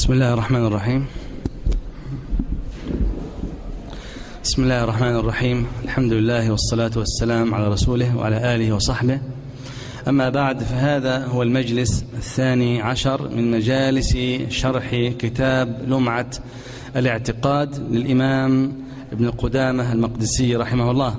بسم الله الرحمن الرحيم. بسم الله الرحمن الرحيم. الحمد لله والصلاة والسلام على رسوله وعلى آله وصحبه. أما بعد، فهذا هو المجلس 12 من مجالس شرح كتاب لمعة الاعتقاد للإمام ابن قدامة المقدسي رحمه الله.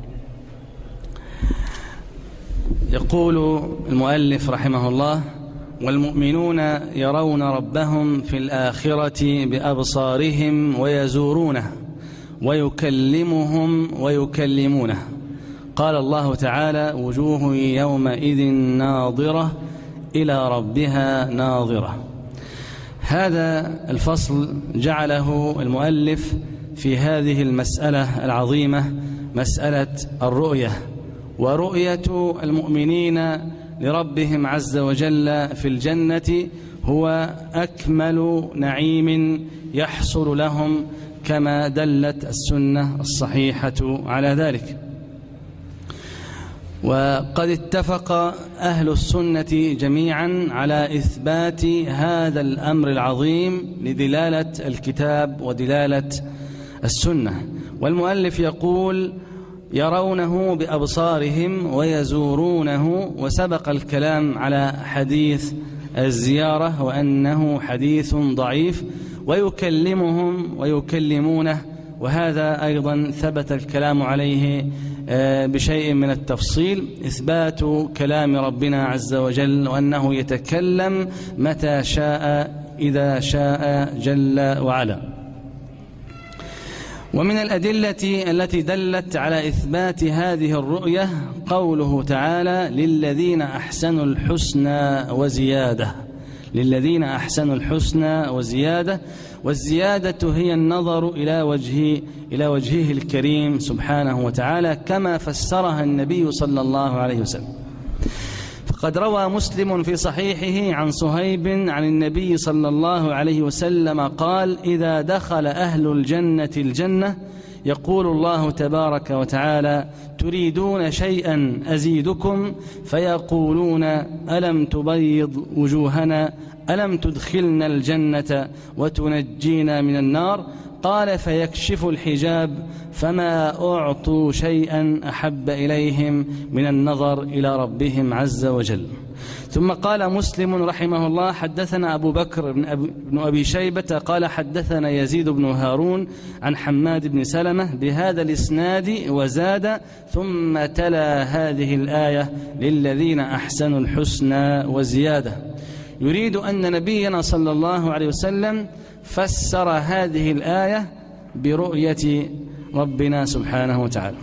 يقول المؤلف رحمه الله: والمؤمنون يرون ربهم في الآخرة بأبصارهم ويزورونه ويكلمهم ويكلمونه. قال الله تعالى: وجوه يومئذ ناظرة إلى ربها ناظرة. هذا الفصل جعله المؤلف في هذه المسألة العظيمة، مسألة الرؤية، ورؤية المؤمنين لربهم عز وجل في الجنة هو أكمل نعيم يحصل لهم، كما دلت السنة الصحيحة على ذلك. وقد اتفق أهل السنة جميعا على إثبات هذا الأمر العظيم لدلالة الكتاب ودلالة السنة. والمؤلف يقول: يرونه بأبصارهم ويزورونه، وسبق الكلام على حديث الزيارة وأنه حديث ضعيف، ويكلمهم ويكلمونه، وهذا أيضا ثبت الكلام عليه بشيء من التفصيل، إثبات كلام ربنا عز وجل وأنه يتكلم متى شاء إذا شاء جل وعلا. ومن الأدلة التي دلت على إثبات هذه الرؤية قوله تعالى: للذين أحسنوا الحسنى وزيادة. للذين أحسنوا الحسنى وزيادة، والزيادة هي النظر إلى وجهه الكريم سبحانه وتعالى، كما فسرها النبي صلى الله عليه وسلم. فقد روى مسلم في صحيحه عن صهيب عن النبي صلى الله عليه وسلم قال: إذا دخل أهل الجنة الجنة يقول الله تبارك وتعالى: تريدون شيئا أزيدكم؟ فيقولون: ألم تبيض وجوهنا؟ ألم تدخلنا الجنة وتنجينا من النار؟ قال: فيكشف الحجاب، فما أعطوا شيئا أحب إليهم من النظر إلى ربهم عز وجل. ثم قال مسلم رحمه الله: حدثنا أبو بكر بن أبي شيبة قال: حدثنا يزيد بن هارون عن حماد بن سلمة بهذا الإسناد وزاد: ثم تلا هذه الآية: للذين أحسنوا الحسنى وزيادة. يريد أن نبينا صلى الله عليه وسلم فسر هذه الآية برؤية ربنا سبحانه وتعالى.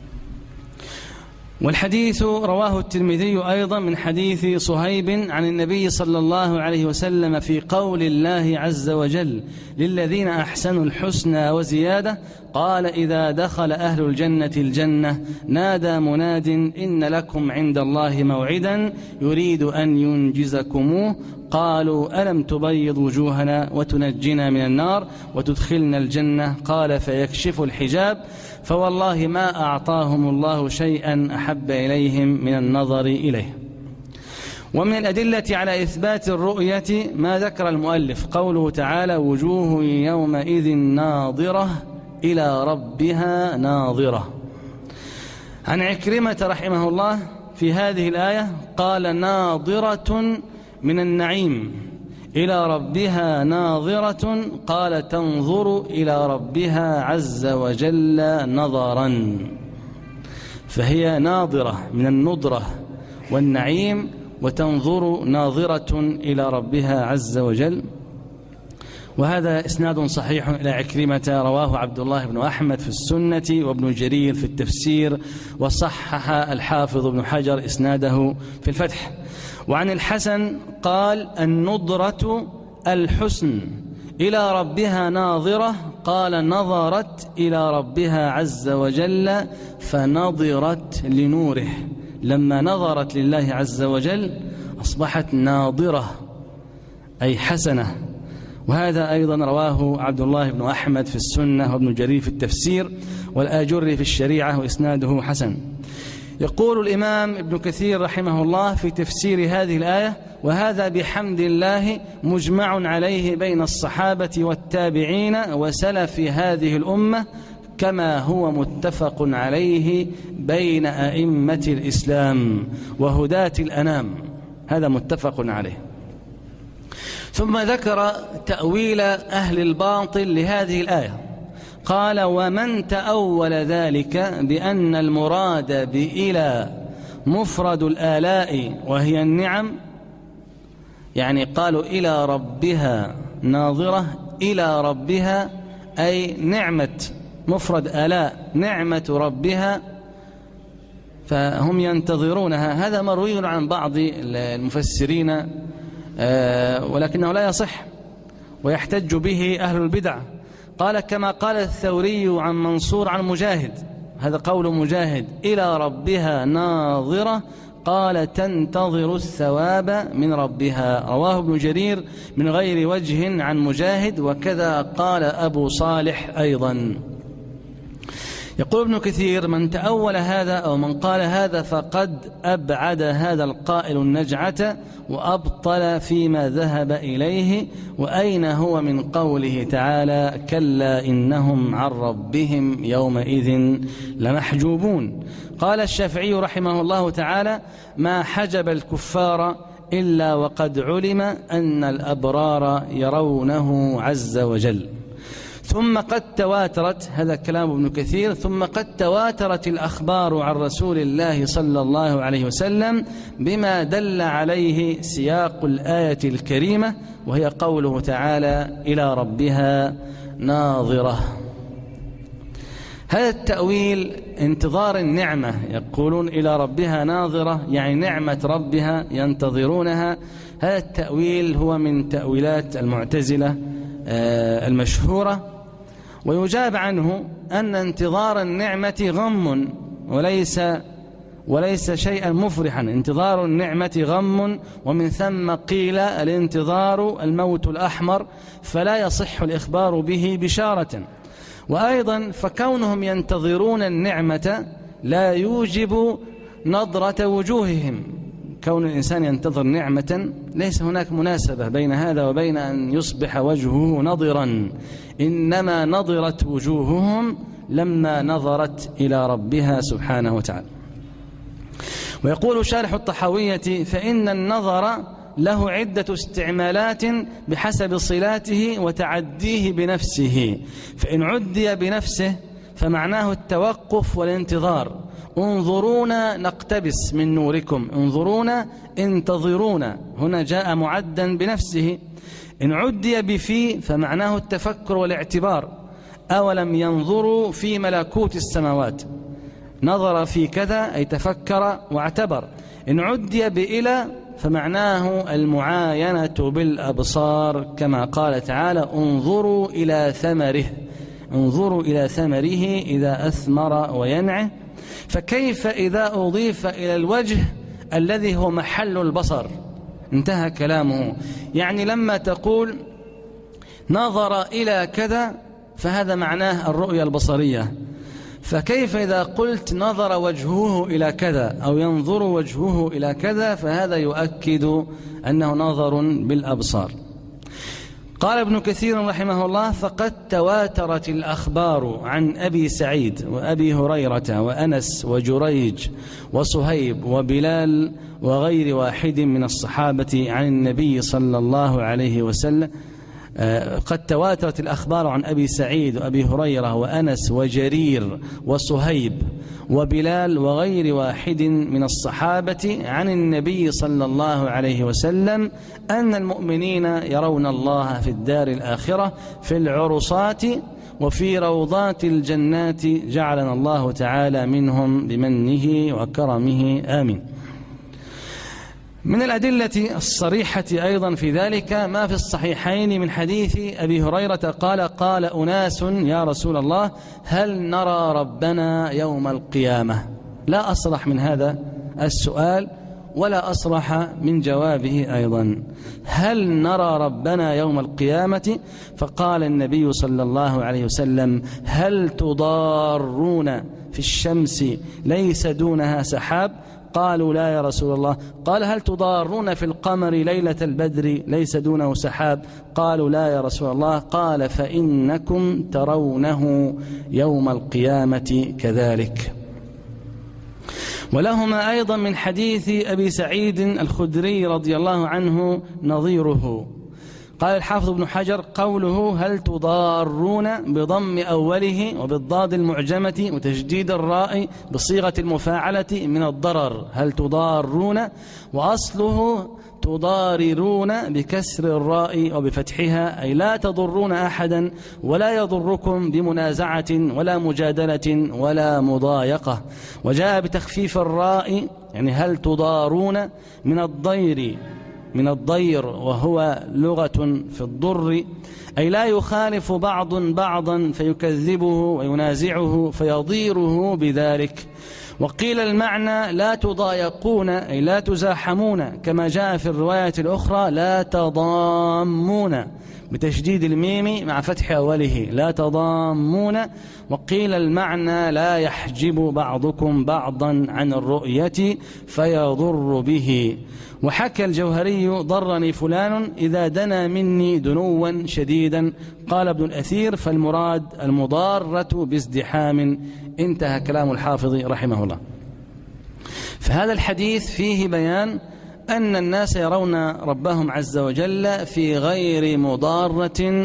والحديث رواه الترمذي أيضا من حديث صهيب عن النبي صلى الله عليه وسلم في قول الله عز وجل: للذين أحسنوا الحسنى وزيادة. قال: إذا دخل أهل الجنة الجنة نادى مناد: إن لكم عند الله موعدا يريد أن ينجزكموه. قالوا: ألم تبيض وجوهنا وتنجنا من النار وتدخلنا الجنة؟ قال: فيكشف الحجاب، فوالله ما أعطاهم الله شيئا أحب إليهم من النظر إليه. ومن الأدلة على إثبات الرؤية ما ذكر المؤلف قوله تعالى: وجوه يومئذ ناظرة إلى ربها ناظرة. عن عكرمة رحمه الله في هذه الآية قال: ناظرة من النعيم إلى ربها ناظرة، قال: تنظر إلى ربها عز وجل نظرا. فهي ناظرة من النضرة والنعيم، وتنظر ناظرة إلى ربها عز وجل. وهذا إسناد صحيح إلى عكرمة، رواه عبد الله بن أحمد في السنة وابن جرير في التفسير، وصحح الحافظ ابن حجر إسناده في الفتح. وعن الحسن قال: النضرة الحسن إلى ربها ناظرة، قال: نظرت إلى ربها عز وجل فنظرت لنوره. لما نظرت لله عز وجل أصبحت ناظرة، أي حسنة. وهذا أيضا رواه عبد الله بن أحمد في السنة وابن جرير في التفسير والآجري في الشريعة، وإسناده حسن. يقول الإمام ابن كثير رحمه الله في تفسير هذه الآية: وهذا بحمد الله مجمع عليه بين الصحابة والتابعين وسلف هذه الأمة، كما هو متفق عليه بين أئمة الإسلام وهداة الأنام، هذا متفق عليه. ثم ذكر تأويل أهل الباطل لهذه الآية، قال: ومن تأول ذلك بأن المراد بإلى مفرد الآلاء وهي النعم، يعني قالوا إلى ربها ناظرة، إلى ربها أي نعمة، مفرد آلاء نعمة ربها، فهم ينتظرونها. هذا مروي عن بعض المفسرين ولكنه لا يصح ويحتج به أهل البدع. قال كما قال الثوري عن منصور عن مجاهد، هذا قول مجاهد: إلى ربها ناظرة، قال تنتظر الثواب من ربها. رواه ابن جرير من غير وجه عن مجاهد، وكذا قال أبو صالح أيضا. يقول ابن كثير: من تأول هذا أو من قال هذا فقد أبعد هذا القائل النجعة وأبطل فيما ذهب إليه. وأين هو من قوله تعالى: كلا إنهم عن ربهم يومئذ لمحجوبون. قال الشافعي رحمه الله تعالى: ما حجب الكفار إلا وقد علم أن الأبرار يرونه عز وجل. ثم قد تواترت، هذا كلام ابن كثير، ثم قد تواترت الأخبار عن رسول الله صلى الله عليه وسلم بما دل عليه سياق الآية الكريمة، وهي قوله تعالى: إلى ربها ناظرة. هذا التأويل انتظار النعمة، يقولون إلى ربها ناظرة يعني نعمة ربها ينتظرونها. هذا التأويل هو من تأويلات المعتزلة المشهورة، ويجاب عنه أن انتظار النعمة غم وليس شيئا مفرحا. انتظار النعمة غم، ومن ثم قيل الانتظار الموت الأحمر، فلا يصح الإخبار به بشارة. وأيضا فكونهم ينتظرون النعمة لا يوجب نضرة وجوههم. كون الإنسان ينتظر نعمة ليس هناك مناسبة بين هذا وبين أن يصبح وجهه نضرا، إنما نضرت وجوههم لما نظرت إلى ربها سبحانه وتعالى. ويقول شارح الطحاوية: فإن النظر له عدة استعمالات بحسب صلاته وتعديه بنفسه. فإن عدي بنفسه فمعناه التوقف والانتظار: انظرونا نقتبس من نوركم، انظرونا انتظرونا، هنا جاء معدا بنفسه. إن عدي بفي فمعناه التفكر والاعتبار: أولم ينظروا في ملكوت السماوات، نظر في كذا أي تفكر واعتبر. إن عدي بإلى فمعناه المعاينة بالأبصار، كما قال تعالى: انظروا إلى ثمره، انظروا إلى ثمره إذا أثمر وينعه. فكيف إذا أضيف إلى الوجه الذي هو محل البصر؟ انتهى كلامه. يعني لما تقول نظر إلى كذا فهذا معناه الرؤية البصرية، فكيف إذا قلت نظر وجهه إلى كذا أو ينظر وجهه إلى كذا، فهذا يؤكد أنه نظر بالأبصار. قال ابن كثير رحمه الله: فقد تواترت الأخبار عن أبي سعيد وأبي هريرة وأنس وجريج وصهيب وبلال وغير واحد من الصحابة عن النبي صلى الله عليه وسلم. قد تواترت الأخبار عن أبي سعيد وأبي هريرة وأنس وجرير وصهيب وبلال وغير واحد من الصحابة عن النبي صلى الله عليه وسلم أن المؤمنين يرون الله في الدار الآخرة في العرصات وفي روضات الجنات، جعلنا الله تعالى منهم بمنه وكرمه، آمين. من الأدلة الصريحة أيضا في ذلك ما في الصحيحين من حديث أبي هريرة قال: قال أناس يا رسول الله هل نرى ربنا يوم القيامة؟ لا أصرح من هذا السؤال ولا أصرح من جوابه أيضا. هل نرى ربنا يوم القيامة؟ فقال النبي صلى الله عليه وسلم: هل تضارون في الشمس ليس دونها سحاب؟ قالوا لا يا رسول الله. قال هل تضارون في القمر ليلة البدر ليس دونه سحاب؟ قالوا لا يا رسول الله. قال فإنكم ترونه يوم القيامة كذلك. ولهما أيضا من حديث أبي سعيد الخدري رضي الله عنه نظيره. قال الحافظ ابن حجر قوله هل تضارون بضم أوله وبالضاد المعجمة وتشديد الراء بصيغة المفاعلة من الضرر، هل تضارون، وأصله تضاررون بكسر الراء وبفتحها، أي لا تضرون أحدا ولا يضركم بمنازعة ولا مجادلة ولا مضايقة. وجاء بتخفيف الراء يعني هل تضارون من الضير وهو لغة في الضر، أي لا يخالف بعض بعضا فيكذبه وينازعه فيضيره بذلك. وقيل المعنى لا تضايقون أي لا تزاحمون، كما جاء في الرواية الأخرى لا تضامون بتشديد الميم مع فتح أوله لا تضامون. وقيل المعنى لا يحجب بعضكم بعضا عن الرؤية فيضر به. وحكى الجوهري ضرني فلان إذا دنا مني دنوا شديدا. قال ابن الأثير فالمراد المضارة بازدحام. انتهى كلام الحافظ رحمه الله. فهذا الحديث فيه بيان أن الناس يرون ربهم عز وجل في غير مضارة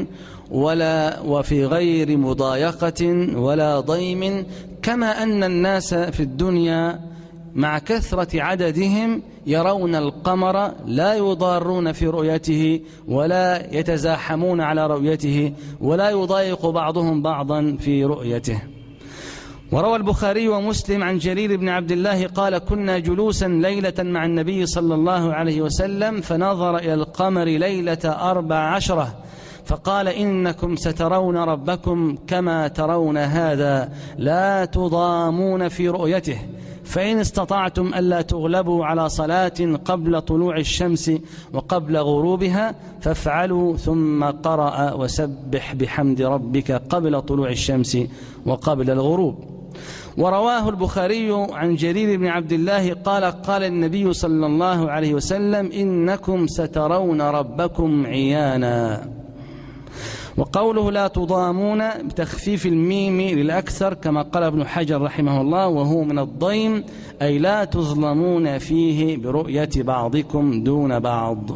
وفي غير مضايقة ولا ضيم، كما أن الناس في الدنيا مع كثرة عددهم يرون القمر لا يضارون في رؤيته ولا يتزاحمون على رؤيته ولا يضايق بعضهم بعضا في رؤيته. وروى البخاري ومسلم عن جرير بن عبد الله قال كنا جلوسا ليلة مع النبي صلى الله عليه وسلم فنظر إلى القمر ليلة 14 فقال إنكم سترون ربكم كما ترون هذا لا تضامون في رؤيته، فإن استطعتم ألا تغلبوا على صلاة قبل طلوع الشمس وقبل غروبها فافعلوا. ثم قرأ وسبح بحمد ربك قبل طلوع الشمس وقبل الغروب. ورواه البخاري عن جرير بن عبد الله قال قال النبي صلى الله عليه وسلم إنكم سترون ربكم عيانا. وقوله لا تضامون بتخفيف الميم للأكثر كما قال ابن حجر رحمه الله وهو من الضيم، أي لا تظلمون فيه برؤية بعضكم دون بعض.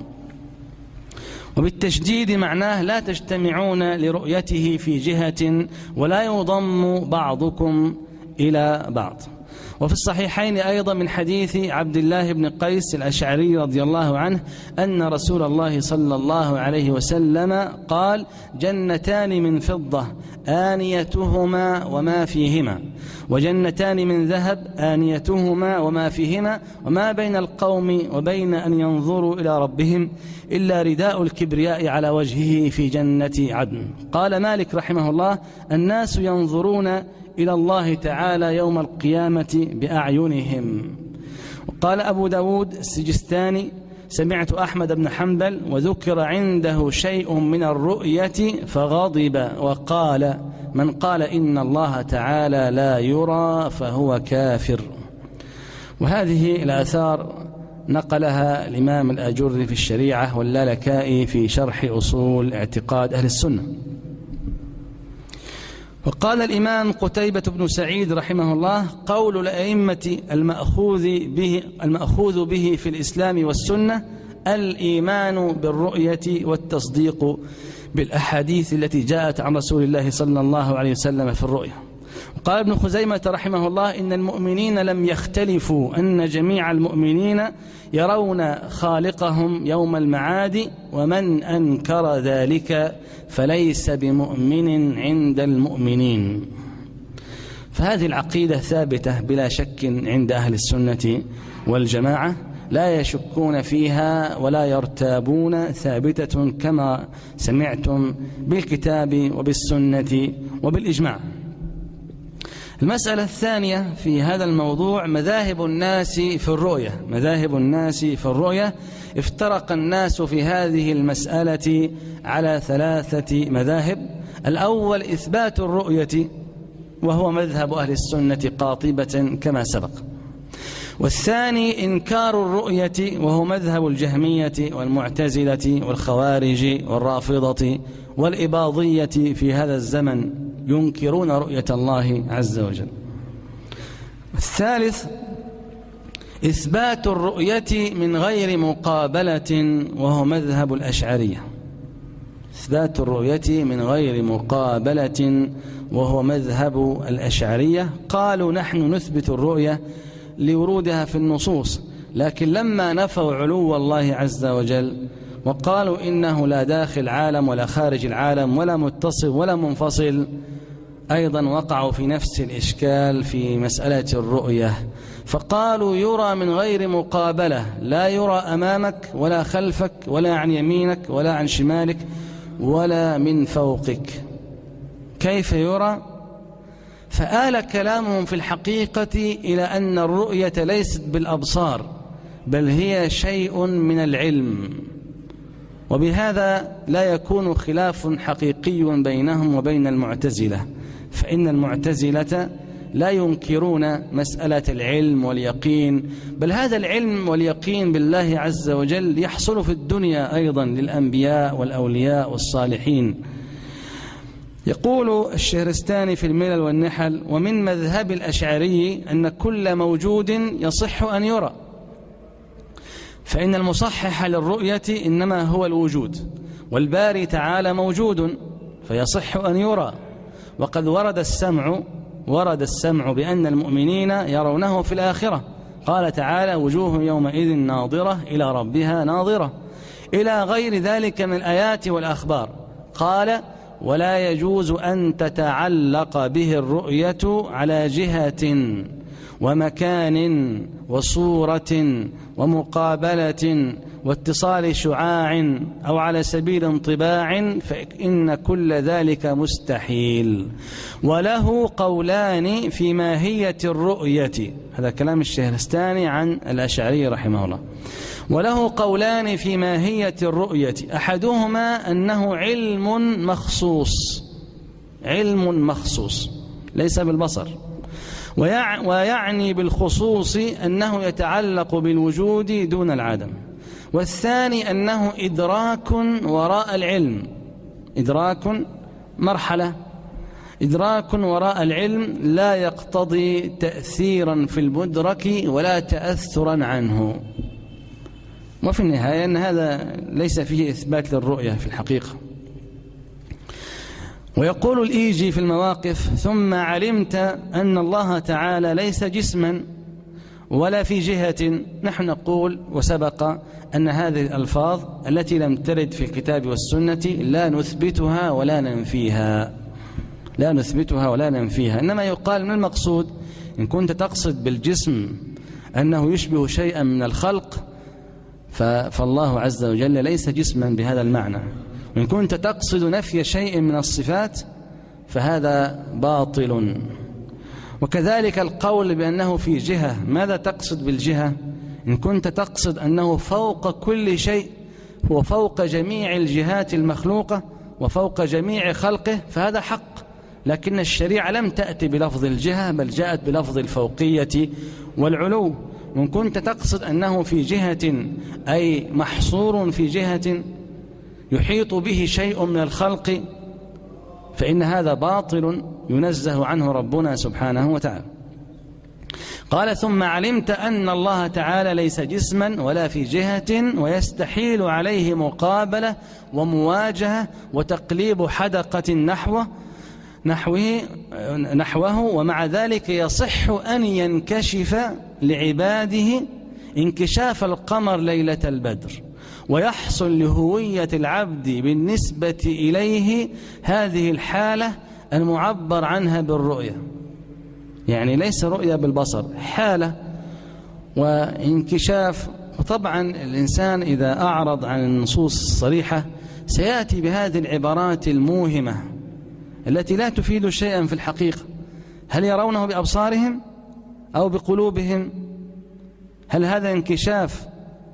وبالتشديد معناه لا تجتمعون لرؤيته في جهة ولا يضم بعضكم إلى بعض. وفي الصحيحين أيضا من حديث عبد الله بن قيس الأشعري رضي الله عنه أن رسول الله صلى الله عليه وسلم قال جنتان من فضة آنيتهما وما فيهما، وجنتان من ذهب آنيتهما وما فيهما، وما بين القوم وبين أن ينظروا إلى ربهم إلا رداء الكبرياء على وجهه في جنة عدن. قال مالك رحمه الله الناس ينظرون إلى الله تعالى يوم القيامة بأعينهم. وقال أبو داود السجستاني سمعت أحمد بن حنبل وذكر عنده شيء من الرؤية فغضب وقال من قال إن الله تعالى لا يرى فهو كافر. وهذه الآثار نقلها الإمام الأجري في الشريعة واللالكائي في شرح أصول اعتقاد أهل السنة. وقال الإمام قتيبة بن سعيد رحمه الله قول الأئمة المأخوذ به في الإسلام والسنة الإيمان بالرؤية والتصديق بالأحاديث التي جاءت عن رسول الله صلى الله عليه وسلم في الرؤية. وقال ابن خزيمة رحمه الله إن المؤمنين لم يختلفوا أن جميع المؤمنين يرون خالقهم يوم المعاد، ومن أنكر ذلك فليس بمؤمن عند المؤمنين. فهذه العقيدة ثابتة بلا شك عند أهل السنة والجماعة، لا يشكون فيها ولا يرتابون، ثابتة كما سمعتم بالكتاب وبالسنة وبالإجماع. المسألة الثانية في هذا الموضوع مذاهب الناس في الرؤية. مذاهب الناس في الرؤية افترق الناس في هذه المسألة على 3 مذاهب. الأول إثبات الرؤية وهو مذهب أهل السنة قاطبة كما سبق. والثاني إنكار الرؤية، وهو مذهب الجهمية والمعتزلة والخوارج والرافضة والإباضية في هذا الزمن، ينكرون رؤية الله عز وجل. الثالث إثبات الرؤية من غير مقابلة، وهو مذهب الأشعرية. إثبات الرؤية من غير مقابلة وهو مذهب الأشعرية. قالوا نحن نثبت الرؤية لورودها في النصوص، لكن لما نفوا علو الله عز وجل وقالوا إنه لا داخل عالم ولا خارج العالم ولا متصل ولا منفصل، أيضا وقعوا في نفس الإشكال في مسألة الرؤية، فقالوا يرى من غير مقابلة، لا يرى أمامك ولا خلفك ولا عن يمينك ولا عن شمالك ولا من فوقك. كيف يرى؟ فآل كلامهم في الحقيقة إلى أن الرؤية ليست بالأبصار، بل هي شيء من العلم، وبهذا لا يكون خلاف حقيقي بينهم وبين المعتزلة، فإن المعتزلة لا ينكرون مسألة العلم واليقين، بل هذا العلم واليقين بالله عز وجل يحصل في الدنيا أيضا للأنبياء والأولياء والصالحين. يقول الشهرستاني في الملل والنحل: ومن مذهب الأشعري أن كل موجود يصح أن يرى، فإن المصحح للرؤية إنما هو الوجود، والباري تعالى موجود فيصح أن يرى. وقد ورد السمع بأن المؤمنين يرونه في الآخرة، قال تعالى: وجوه يومئذ ناظرة إلى ربها ناظرة، إلى غير ذلك من الآيات والأخبار. قال: ولا يجوز أن تتعلق به الرؤية على جهة ومكان وصورة ومقابلة واتصال شعاع أو على سبيل انطباع، فإن كل ذلك مستحيل. وله قولان في ماهية الرؤية، هذا كلام الشهرستاني عن الأشعري رحمه الله. وله قولان في ماهية الرؤية، أحدهما أنه علم مخصوص ليس بالبصر، ويعني بالخصوص أنه يتعلق بالوجود دون العدم. والثاني أنه إدراك وراء العلم، إدراك مرحلة، إدراك وراء العلم لا يقتضي تأثيرا في المدرك ولا تأثرا عنه. وفي النهاية أن هذا ليس فيه إثبات للرؤية في الحقيقة. ويقول الإيجي في المواقف: ثم علمت أن الله تعالى ليس جسما ولا في جهة. نحن نقول وسبق أن هذه الألفاظ التي لم ترد في الكتاب والسنة لا نثبتها ولا ننفيها، إنما يقال من المقصود إن كنت تقصد بالجسم أنه يشبه شيئا من الخلق فالله عز وجل ليس جسما بهذا المعنى، وإن كنت تقصد نفي شيء من الصفات فهذا باطل. وكذلك القول بأنه في جهة، ماذا تقصد بالجهة؟ إن كنت تقصد أنه فوق كل شيء، هو فوق جميع الجهات المخلوقة وفوق جميع خلقه، فهذا حق، لكن الشريعة لم تأتي بلفظ الجهة بل جاءت بلفظ الفوقية والعلو. وإن كنت تقصد أنه في جهة أي محصور في جهة يحيط به شيء من الخلق، فإن هذا باطل ينزه عنه ربنا سبحانه وتعالى. قال: ثم علمت أن الله تعالى ليس جسما ولا في جهة، ويستحيل عليه مقابلة ومواجهة وتقليب حدقة نحوه، ومع ذلك يصح أن ينكشف لعباده انكشاف القمر ليلة البدر، ويحصل لهوية العبد بالنسبة إليه هذه الحالة المعبر عنها بالرؤية، يعني ليس رؤية بالبصر، حالة وانكشاف. وطبعا الإنسان إذا أعرض عن النصوص الصريحة سيأتي بهذه العبارات الموهمة التي لا تفيد شيئا في الحقيقة. هل يرونه بأبصارهم أو بقلوبهم؟ هل هذا انكشاف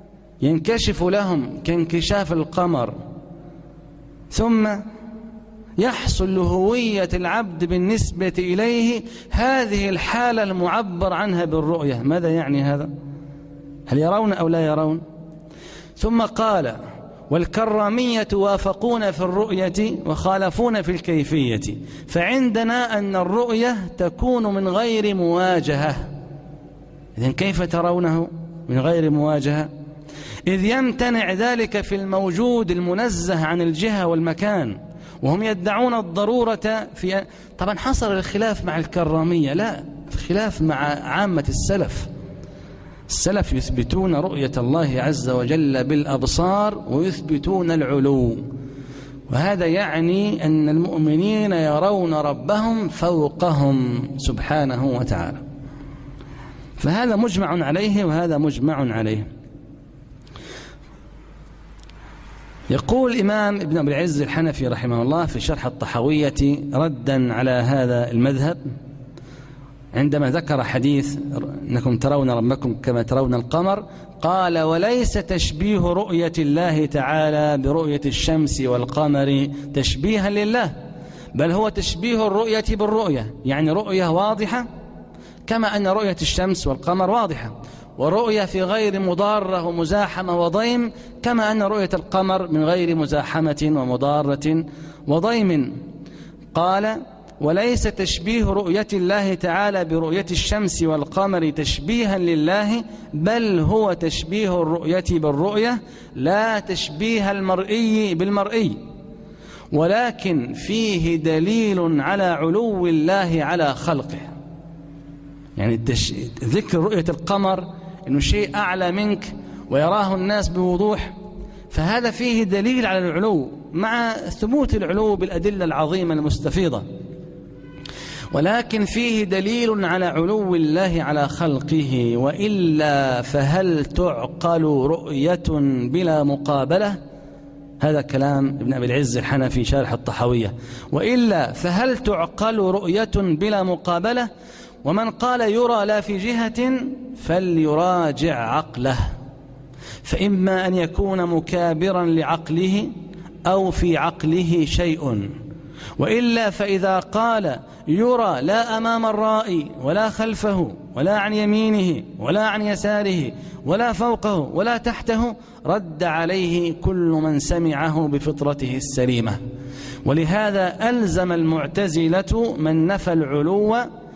ينكشف لهم كانكشاف القمر ثم يحصل لهوية العبد بالنسبة إليه هذه الحالة المعبر عنها بالرؤية. ماذا يعني هذا؟ هل يرون أو لا يرون؟ ثم قال: والكرامية وافقون في الرؤية وخالفون في الكيفية، فعندنا أن الرؤية تكون من غير مواجهة. إذن كيف ترونه من غير مواجهة؟ إذ يمتنع ذلك في الموجود المنزه عن الجهة والمكان، وهم يدعون الضرورة في. طبعا حصل الخلاف مع الكرامية، لا، الخلاف مع عامة السلف. السلف يثبتون رؤية الله عز وجل بالأبصار ويثبتون العلو، وهذا يعني أن المؤمنين يرون ربهم فوقهم سبحانه وتعالى، فهذا مجمع عليه وهذا مجمع عليه. يقول الإمام ابن أبي العز الحنفي رحمه الله في شرح الطحاوية ردا على هذا المذهب، عندما ذكر حديث أنكم ترون ربكم كما ترون القمر، قال: وليس تشبيه رؤية الله تعالى برؤية الشمس والقمر تشبيها لله، بل هو تشبيه الرؤية بالرؤية، يعني رؤية واضحة كما أن رؤية الشمس والقمر واضحة، ورؤية في غير مضارة ومزاحمة وضيم كما أن رؤية القمر من غير مزاحمة ومضارة وضيم. قال: وليس تشبيه رؤية الله تعالى برؤية الشمس والقمر تشبيها لله، بل هو تشبيه الرؤية بالرؤية، لا تشبيه المرئي بالمرئي، ولكن فيه دليل على علو الله على خلقه. يعني ذكر رؤية القمر إنه شيء أعلى منك ويراه الناس بوضوح، فهذا فيه دليل على العلو مع ثبوت العلو بالأدلة العظيمة المستفيضة، ولكن فيه دليل على علو الله على خلقه. وإلا فهل تعقل رؤية بلا مقابلة؟ هذا كلام ابن أبي العز الحنفي شارح الطحاوية. وإلا فهل تعقل رؤية بلا مقابلة؟ ومن قال يرى لا في جهة فليراجع عقله، فإما أن يكون مكابرا لعقله أو في عقله شيء، وإلا فإذا قال يرى لا أمام الرائي ولا خلفه ولا عن يمينه ولا عن يساره ولا فوقه ولا تحته، رد عليه كل من سمعه بفطرته السليمة. ولهذا ألزم المعتزلة من نفى العلو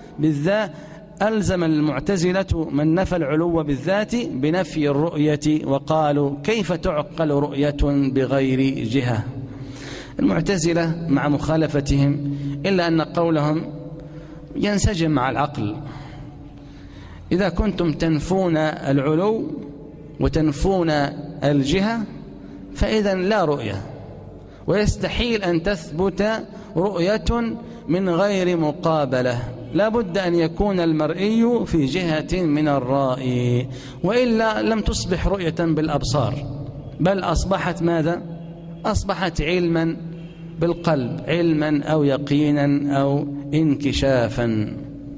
بالذات بنفي الرؤية، وقالوا: كيف تعقل رؤية بغير جهة؟ المعتزلة مع مخالفتهم إلا أن قولهم ينسجم مع العقل. إذا كنتم تنفون العلو وتنفون الجهة فإذا لا رؤية، ويستحيل أن تثبت رؤية من غير مقابلة، لا بد أن يكون المرئي في جهة من الرائي، وإلا لم تصبح رؤية بالأبصار، بل أصبحت ماذا؟ أصبحت علما بالقلب، علما أو يقينا أو انكشافا.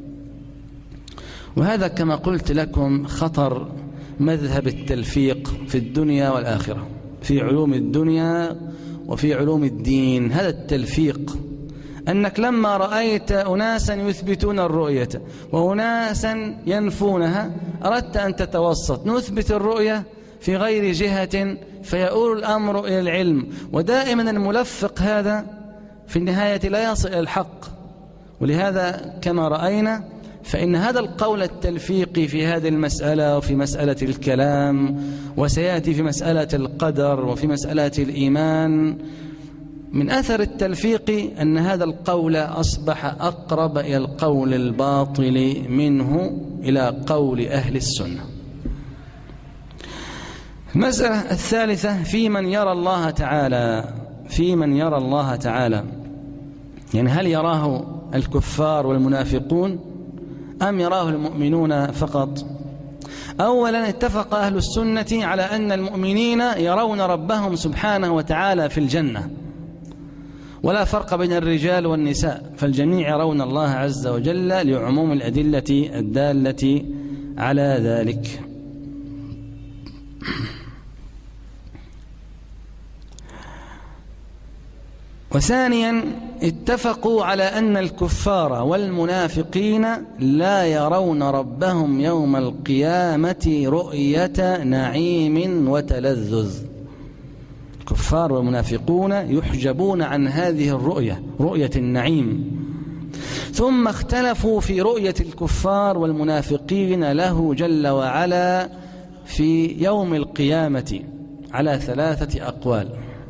وهذا كما قلت لكم خطر مذهب التلفيق في الدنيا والآخرة، في علوم الدنيا وفي علوم الدين. هذا التلفيق، أنك لما رأيت أناسا يثبتون الرؤية وأناسا ينفونها أردت أن تتوسط، نثبت الرؤية في غير جهة فيؤول الأمر إلى العلم. ودائما الملفق هذا في النهاية لا يصل إلى الحق. ولهذا كما رأينا فإن هذا القول التلفيقي في هذه المسألة وفي مسألة الكلام، وسيأتي في مسألة القدر وفي مسألة الإيمان، من أثر التلفيق أن هذا القول أصبح أقرب إلى القول الباطل منه إلى قول أهل السنة. المسألة الثالثة في من يرى الله تعالى، يعني هل يراه الكفار والمنافقون أم يراه المؤمنون فقط؟ أولا اتفق أهل السنة على أن المؤمنين يرون ربهم سبحانه وتعالى في الجنة، ولا فرق بين الرجال والنساء، فالجميع يرون الله عز وجل لعموم الأدلة الدالة على ذلك. وثانيا اتفقوا على أن الكفار والمنافقين لا يرون ربهم يوم القيامة رؤية نعيم وتلذذ. الكفار والمنافقون يحجبون عن هذه الرؤية، رؤية النعيم. ثم اختلفوا في رؤية الكفار والمنافقين له جل وعلا في يوم القيامة على 3 أقوال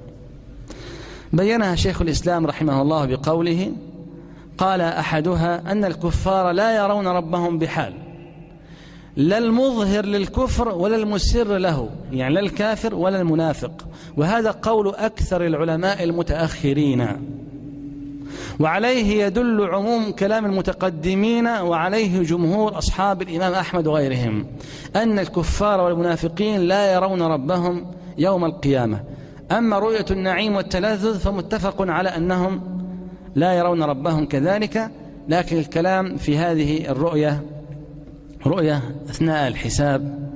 بينها شيخ الإسلام رحمه الله بقوله: قال أحدها أن الكفار لا يرون ربهم بحال، لا المظهر للكفر ولا المسر له، يعني لا الكافر ولا المنافق، وهذا قول أكثر العلماء المتأخرين، وعليه يدل عموم كلام المتقدمين، وعليه جمهور أصحاب الإمام أحمد وغيرهم، أن الكفار والمنافقين لا يرون ربهم يوم القيامة. أما رؤية النعيم والتلذذ فمتفق على أنهم لا يرون ربهم كذلك، لكن الكلام في هذه رؤية أثناء الحساب.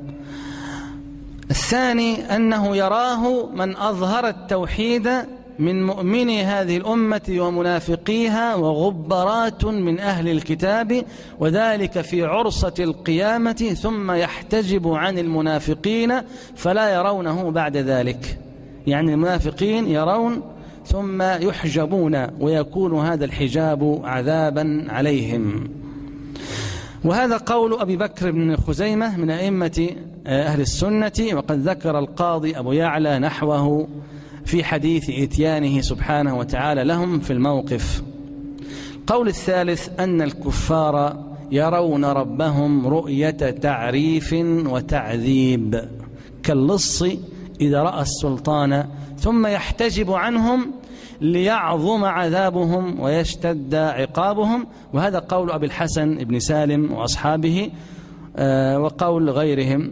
الثاني أنه يراه من أظهر التوحيد من مؤمني هذه الأمة ومنافقيها وغبرات من أهل الكتاب، وذلك في عرصة القيامة، ثم يحتجب عن المنافقين فلا يرونه بعد ذلك. يعني المنافقين يرون ثم يحجبون، ويكون هذا الحجاب عذابا عليهم. وهذا قول أبي بكر بن خزيمة من أئمة أهل السنة، وقد ذكر القاضي أبو يعلى نحوه في حديث إتيانه سبحانه وتعالى لهم في الموقف. القول الثالث أن الكفار يرون ربهم رؤية تعريف وتعذيب، كاللص إذا رأى السلطان ثم يحتجب عنهم ليعظم عذابهم ويشتد عقابهم، وهذا قول أبي الحسن بن سالم وأصحابه وقول غيرهم.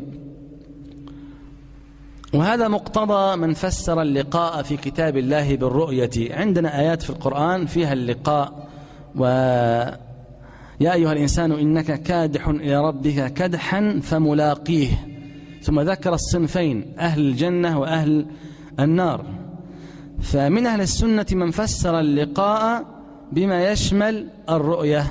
وهذا مقتضى من فسر اللقاء في كتاب الله بالرؤية. عندنا آيات في القرآن فيها اللقاء، ويا أيها الإنسان إنك كادح إلى ربك كدحا فملاقيه، ثم ذكر الصنفين أهل الجنة وأهل النار. فمن أهل السنة من فسر اللقاء بما يشمل الرؤية.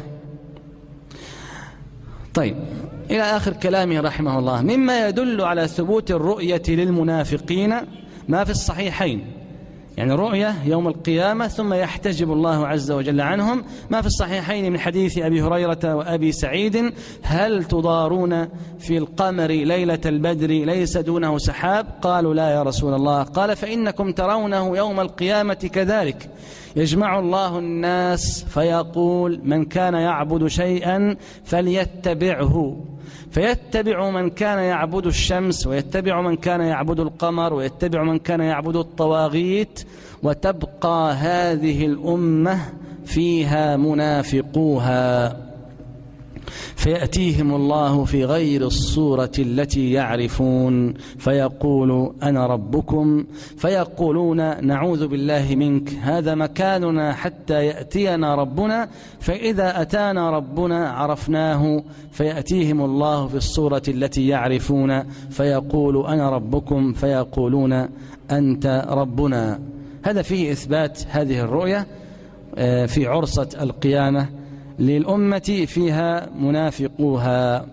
طيب، إلى آخر كلامه رحمه الله. مما يدل على ثبوت الرؤية للمنافقين ما في الصحيحين، يعني الرؤية يوم القيامة ثم يحتجب الله عز وجل عنهم، ما في الصحيحين من حديث أبي هريرة وأبي سعيد: هل تضارون في القمر ليلة البدر ليس دونه سحاب؟ قالوا لا يا رسول الله. قال: فإنكم ترونه يوم القيامة كذلك، يجمع الله الناس فيقول: من كان يعبد شيئا فليتبعه، فيتبع من كان يعبد الشمس، ويتبع من كان يعبد القمر، ويتبع من كان يعبد الطواغيت، وتبقى هذه الأمة فيها منافقوها، فيأتيهم الله في غير الصورة التي يعرفون، فيقول: أنا ربكم، فيقولون: نعوذ بالله منك، هذا مكاننا حتى يأتينا ربنا، فإذا أتانا ربنا عرفناه، فيأتيهم الله في الصورة التي يعرفون، فيقول: أنا ربكم، فيقولون: أنت ربنا. هذا فيه إثبات هذه الرؤية في عرصة القيامة للأمة فيها منافقوها.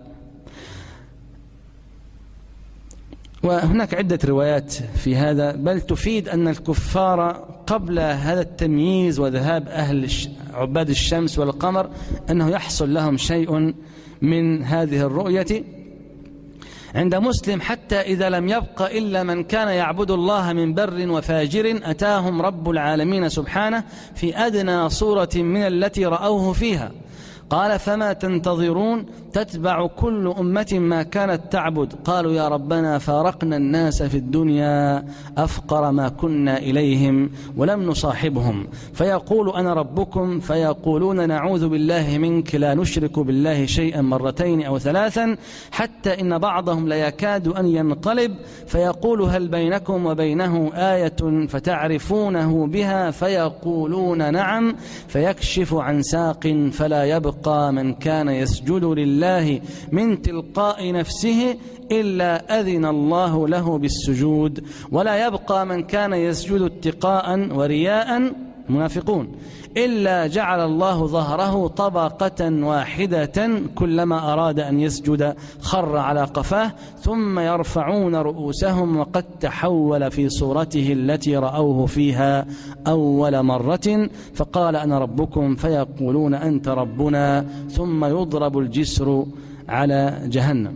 وهناك عدة روايات في هذا، بل تفيد أن الكفار قبل هذا التمييز وذهاب أهل عباد الشمس والقمر أنه يحصل لهم شيء من هذه الرؤية. عند مسلم: حتى إذا لم يبق إلا من كان يعبد الله من بر وفاجر أتاهم رب العالمين سبحانه في أدنى صورة من التي رأوه فيها. قال: فما تنتظرون؟ تتبع كل أمة ما كانت تعبد. قالوا: يا ربنا فارقنا الناس في الدنيا أفقر ما كنا إليهم ولم نصاحبهم. فيقول: أنا ربكم، فيقولون: نعوذ بالله منك، لا نشرك بالله شيئا مرتين أو ثلاثا، حتى إن بعضهم ليكاد أن ينقلب فيقول: هل بينكم وبينه آية فتعرفونه بها؟ فيقولون: نعم. فيكشف عن ساق فلا يبقى من كان يسجد لله من تلقاء نفسه إلا أذن الله له بالسجود، ولا يبقى من كان يسجد اتقاء ورياء المنافقون، إلا جعل الله ظهره طبقة واحدة كلما أراد أن يسجد خر على قفاه ثم يرفعون رؤوسهم وقد تحول في صورته التي رأوه فيها أول مرة، فقال أنا ربكم فيقولون أنت ربنا، ثم يضرب الجسر على جهنم.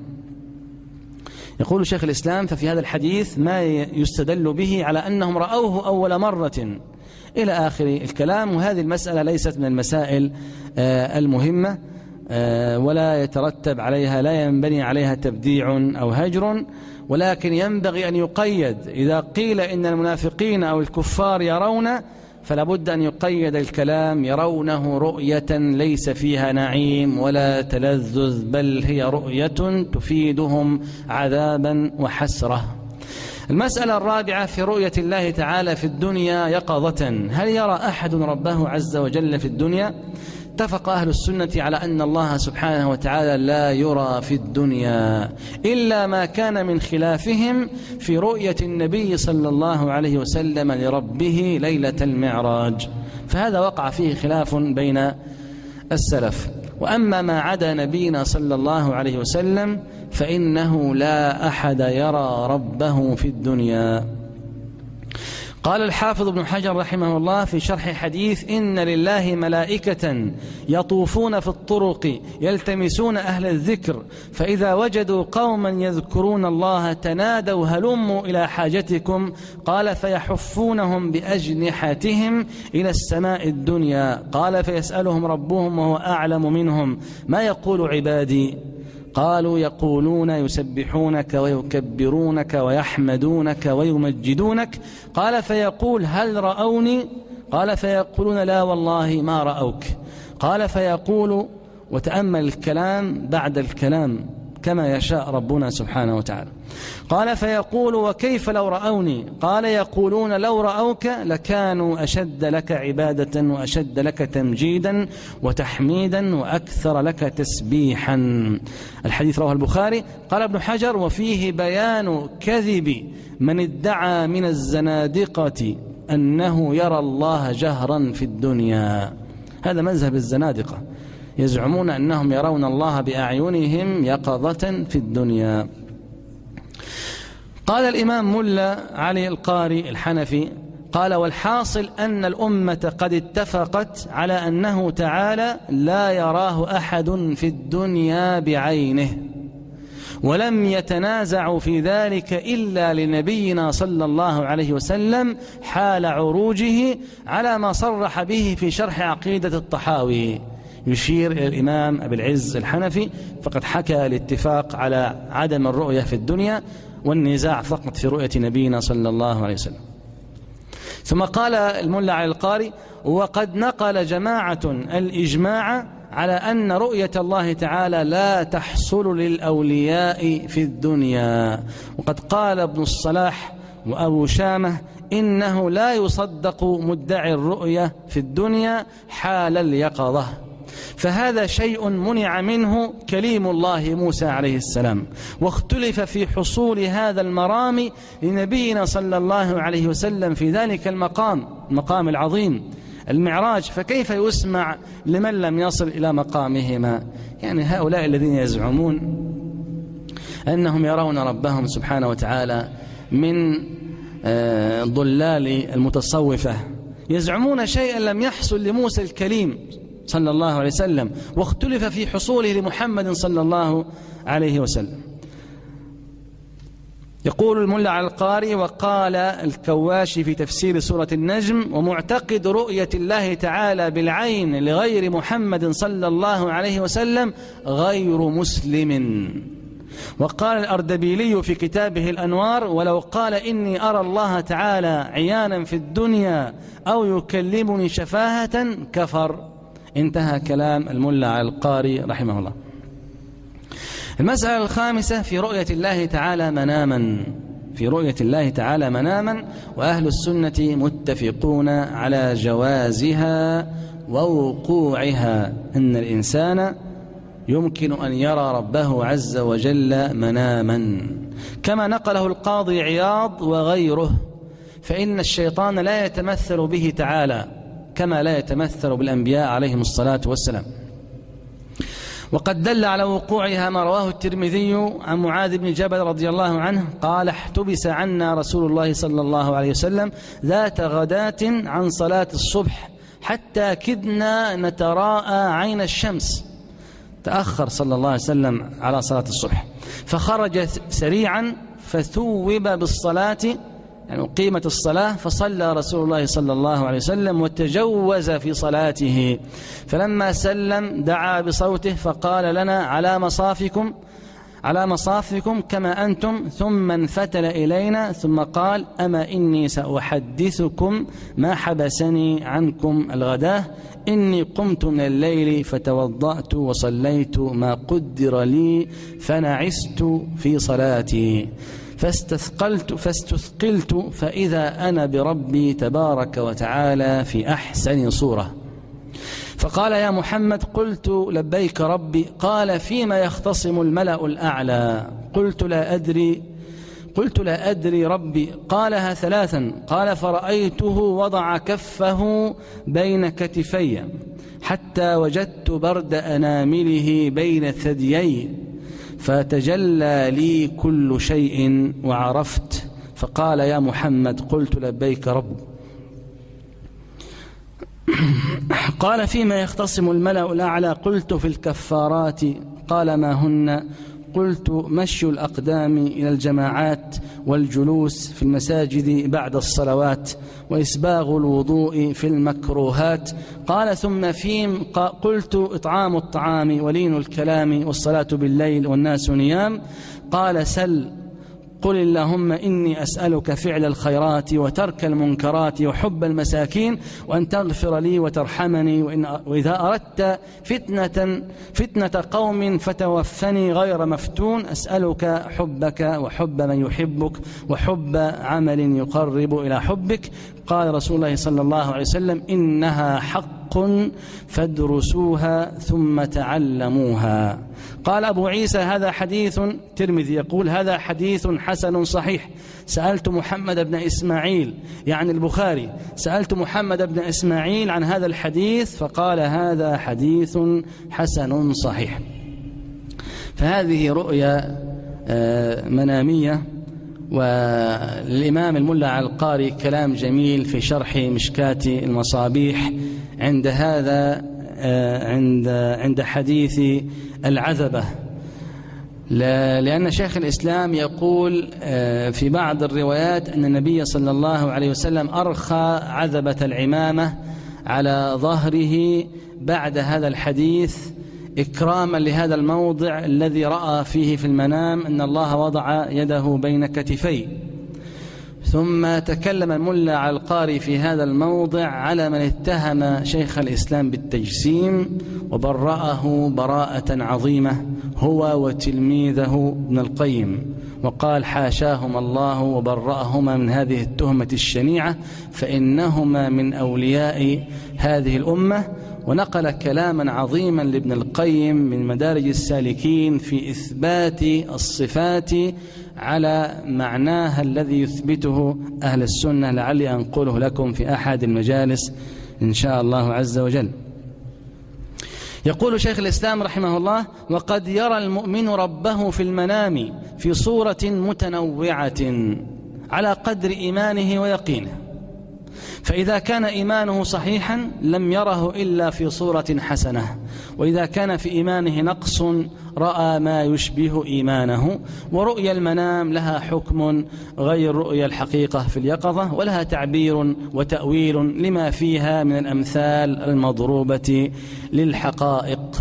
يقول شيخ الإسلام: ففي هذا الحديث ما يستدل به على أنهم رأوه أول مرة إلى آخر الكلام. وهذه المسألة ليست من المسائل المهمة ولا يترتب عليها، لا ينبني عليها تبديع أو هجر، ولكن ينبغي أن يقيد. إذا قيل إن المنافقين أو الكفار يرون، فلا بد أن يقيد الكلام يرونه رؤية ليس فيها نعيم ولا تلذذ، بل هي رؤية تفيدهم عذابا وحسرة. المسألة الرابعة في رؤية الله تعالى في الدنيا يقظة: هل يرى أحد ربه عز وجل في الدنيا؟ اتفق أهل السنة على أن الله سبحانه وتعالى لا يرى في الدنيا إلا ما كان من خلافهم في رؤية النبي صلى الله عليه وسلم لربه ليلة المعراج، فهذا وقع فيه خلاف بين السلف. وأما ما عدا نبينا صلى الله عليه وسلم فإنه لا أحد يرى ربه في الدنيا. قال الحافظ ابن حجر رحمه الله في شرح حديث: إن لله ملائكة يطوفون في الطرق يلتمسون أهل الذكر، فإذا وجدوا قوما يذكرون الله تنادوا هلموا إلى حاجتكم، قال فيحفونهم بأجنحتهم إلى السماء الدنيا، قال فيسألهم ربهم وهو أعلم منهم: ما يقول عبادي؟ قالوا يقولون يسبحونك ويكبرونك ويحمدونك ويمجدونك، قال فيقول هل رأوني؟ قال فيقولون لا والله ما رأوك، قال فيقول، وتأمل الكلام بعد الكلام كما يشاء ربنا سبحانه وتعالى، قال فيقول وكيف لو رأوني؟ قال يقولون لو رأوك لكانوا أشد لك عبادة وأشد لك تمجيدا وتحميدا وأكثر لك تسبيحا. الحديث رواه البخاري. قال ابن حجر: وفيه بيان كذب من ادعى من الزنادقة أنه يرى الله جهرا في الدنيا. هذا مذهب الزنادقة، يزعمون أنهم يرون الله بأعينهم يقظة في الدنيا. قال الإمام ملا علي القاري الحنفي: قال والحاصل أن الأمة قد اتفقت على أنه تعالى لا يراه أحد في الدنيا بعينه، ولم يتنازعوا في ذلك إلا لنبينا صلى الله عليه وسلم حال عروجه، على ما صرح به في شرح عقيدة الطحاوي. يشير إلى الإمام أبي العز الحنفي، فقد حكى الاتفاق على عدم الرؤية في الدنيا والنزاع فقط في رؤية نبينا صلى الله عليه وسلم. ثم قال الملا علي القاري: وقد نقل جماعة الإجماع على أن رؤية الله تعالى لا تحصل للأولياء في الدنيا. وقد قال ابن الصلاح وأبو شامة: إنه لا يصدق مدعي الرؤية في الدنيا حال اليقظة، فهذا شيء منع منه كليم الله موسى عليه السلام، واختلف في حصول هذا المرام لنبينا صلى الله عليه وسلم في ذلك المقام العظيم المعراج، فكيف يسمع لمن لم يصل إلى مقامهما؟ يعني هؤلاء الذين يزعمون أنهم يرون ربهم سبحانه وتعالى من ضلال المتصوفة، يزعمون شيئا لم يحصل لموسى الكليم صلى الله عليه وسلم، واختلف في حصوله لمحمد صلى الله عليه وسلم. يقول الملا على القاري: وقال الكواشي في تفسير سورة النجم: ومعتقد رؤية الله تعالى بالعين لغير محمد صلى الله عليه وسلم غير مسلم. وقال الأردبيلي في كتابه الأنوار: ولو قال إني أرى الله تعالى عيانا في الدنيا أو يكلمني شفاهة كفر. انتهى كلام الملا على القاري رحمه الله. المسألة الخامسة في رؤية الله تعالى مناما، وأهل السنة متفقون على جوازها ووقوعها، أن الإنسان يمكن أن يرى ربه عز وجل مناما، كما نقله القاضي عياض وغيره، فإن الشيطان لا يتمثل به تعالى كما لا يتمثل بالأنبياء عليهم الصلاة والسلام. وقد دل على وقوعها ما رواه الترمذي عن معاذ بن جبل رضي الله عنه قال: احتبس عنا رسول الله صلى الله عليه وسلم ذات غداة عن صلاة الصبح حتى كدنا نتراءى عين الشمس. تأخر صلى الله عليه وسلم على صلاة الصبح، فخرج سريعا فثوب بالصلاة، يعني أقيمت الصلاة، فصلى رسول الله صلى الله عليه وسلم وتجوز في صلاته، فلما سلم دعا بصوته فقال لنا: على مصافكم كما أنتم، ثم انفتل إلينا ثم قال: أما إني سأحدثكم ما حبسني عنكم الغداة، إني قمت من الليل فتوضأت وصليت ما قدر لي فنعست في صلاتي فاستثقلت فإذا أنا بربي تبارك وتعالى في أحسن صورة. فقال: يا محمد. قلت: لبيك ربي. قال: فيما يختصم الملأ الأعلى؟ قلت: لا أدري ربي. قالها 3. قال: فرأيته وضع كفه بين كتفي حتى وجدت برد أنامله بين ثديي، فتجلى لي كل شيء وعرفت. فقال: يا محمد. قلت: لبيك رب. قال: فيما يختصم الملأ الأعلى؟ قلت: في الكفارات. قال: ما هن؟ قلت: مشي الأقدام إلى الجماعات، والجلوس في المساجد بعد الصلوات، وإسباغ الوضوء في المكروهات. قال: ثم فيم؟ قلت: إطعام الطعام ولين الكلام والصلاة بالليل والناس نيام. قال: سل. قل اللهم إني أسألك فعل الخيرات وترك المنكرات وحب المساكين، وأن تغفر لي وترحمني، وإذا أردت فتنة قوم فتوفني غير مفتون. أسألك حبك وحب من يحبك وحب عمل يقرب إلى حبك. قال رسول الله صلى الله عليه وسلم: إنها حق فادرسوها ثم تعلموها. قال أبو عيسى: هذا حديث، ترمذي يقول: هذا حديث حسن صحيح. سألت محمد بن إسماعيل، يعني البخاري، سألت محمد بن إسماعيل عن هذا الحديث فقال: هذا حديث حسن صحيح. فهذه رؤيا منامية. والإمام الملا على القاري كلام جميل في شرح مشكاة المصابيح عند هذا عند حديث العذبة، لأن شيخ الإسلام يقول في بعض الروايات أن النبي صلى الله عليه وسلم أرخى عذبة العمامة على ظهره بعد هذا الحديث إكراما لهذا الموضع الذي رأى فيه في المنام أن الله وضع يده بين كتفيه. ثم تكلم الملا على القاري في هذا الموضع على من اتهم شيخ الإسلام بالتجسيم وبرأه براءة عظيمة هو وتلميذه ابن القيم، وقال: حاشاهما الله وبرأهما من هذه التهمة الشنيعة، فإنهما من أولياء هذه الأمة. ونقل كلاما عظيما لابن القيم من مدارج السالكين في إثبات الصفات على معناها الذي يثبته أهل السنة، لعلي أنقله لكم في أحد المجالس إن شاء الله عز وجل. يقول شيخ الإسلام رحمه الله: وقد يرى المؤمن ربه في المنام في صورة متنوعة على قدر إيمانه ويقينه، فإذا كان إيمانه صحيحا لم يره إلا في صورة حسنة، وإذا كان في إيمانه نقص رأى ما يشبه إيمانه. ورؤيا المنام لها حكم غير رؤيا الحقيقة في اليقظة، ولها تعبير وتأويل لما فيها من الأمثال المضروبة للحقائق.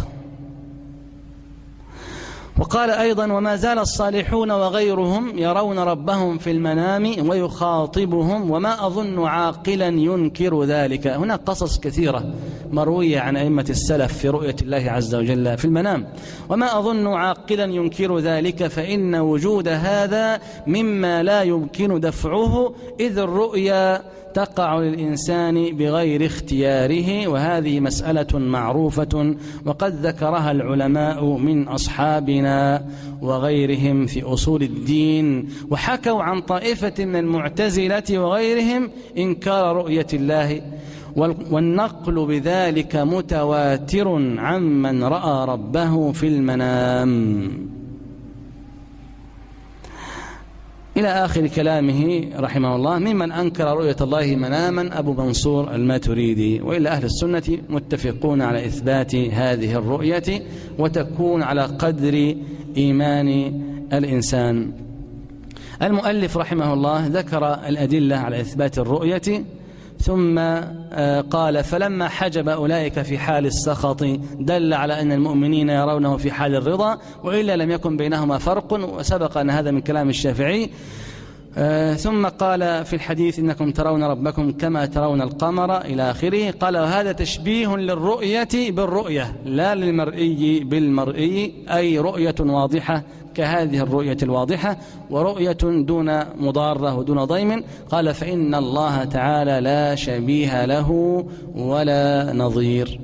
وقال أيضا: وما زال الصالحون وغيرهم يرون ربهم في المنام ويخاطبهم، وما أظن عاقلا ينكر ذلك. هناك قصص كثيرة مروية عن أئمة السلف في رؤية الله عز وجل في المنام. وما أظن عاقلا ينكر ذلك، فإن وجود هذا مما لا يمكن دفعه، إذ الرؤيا تقع للإنسان بغير اختياره، وهذه مسألة معروفة وقد ذكرها العلماء من أصحابنا وغيرهم في أصول الدين، وحكوا عن طائفة من المعتزلة وغيرهم إنكار رؤية الله. والنقل بذلك متواتر عمن رأى ربه في المنام. إلى آخر كلامه رحمه الله. ممن أنكر رؤية الله مناما أبو منصور الماتريدي، وإلا أهل السنة متفقون على إثبات هذه الرؤية، وتكون على قدر إيمان الإنسان. المؤلف رحمه الله ذكر الأدلة على إثبات الرؤية، ثم قال: فلما حجب أولئك في حال السخط دل على أن المؤمنين يرونه في حال الرضا، وإلا لم يكن بينهما فرق، وسبق أن هذا من كلام الشافعي. ثم قال في الحديث: إنكم ترون ربكم كما ترون القمر، إلى آخره. قال: وهذا تشبيه للرؤية بالرؤية لا للمرئي بالمرئي، أي رؤية واضحة كهذه الرؤية الواضحة، ورؤية دون مضارة ودون ضيم. قال: فإن الله تعالى لا شبيه له ولا نظير.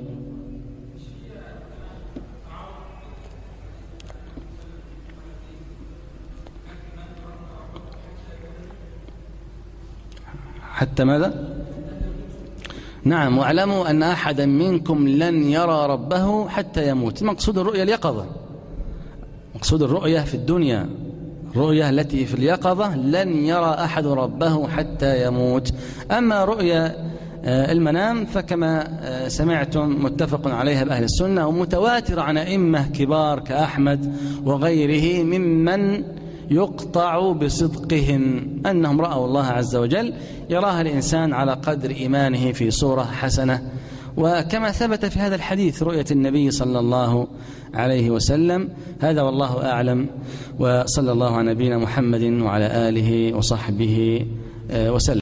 حتى ماذا؟ نعم. واعلموا أن أحدا منكم لن يرى ربه حتى يموت. مقصود الرؤية اليقظة، مقصود الرؤية في الدنيا، الرؤية التي في اليقظة، لن يرى أحد ربه حتى يموت. أما رؤيا المنام فكما سمعتم متفق عليها بأهل السنة، ومتواتر عن أئمة كبار كأحمد وغيره ممن يقطع بصدقهم أنهم رأوا الله عز وجل، يراها الإنسان على قدر إيمانه في صورة حسنة. وكما ثبت في هذا الحديث رؤية النبي صلى الله عليه وسلم. هذا والله أعلم، وصلى الله على نبينا محمد وعلى آله وصحبه وسلم.